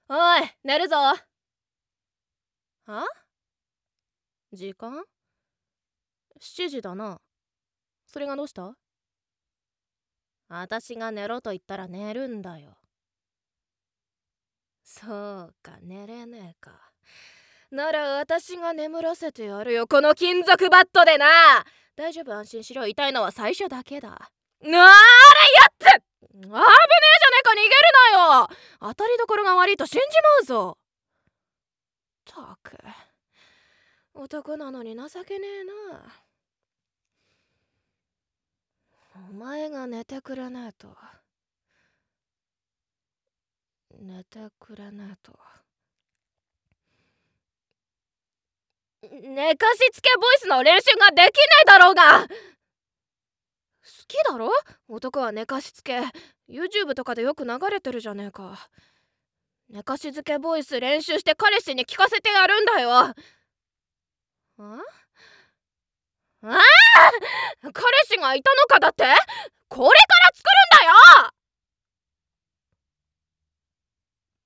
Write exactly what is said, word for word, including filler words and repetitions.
おい、寝るぞ。は？時間？しちじだな。それがどうした？私が寝ろと言ったら寝るんだよ。そうか、寝れねえか。なら私が眠らせてやるよ、この金属バットでな。大丈夫、安心しろ。痛いのは最初だけだ。あれやっつ、危ねえじゃねえか、逃げるなよ。当たりどころが悪いと死んじまうぞ。ったく、男なのに情けねえな。お前が寝てくれないと。寝てくれないと。寝かしつけボイスの練習ができないだろうが。好きだろ、男は寝かしつけ。 YouTube とかでよく流れてるじゃねえか。寝かしつけボイス練習して彼氏に聞かせてやるんだよ。ああ、彼氏がいたのか。だってこれから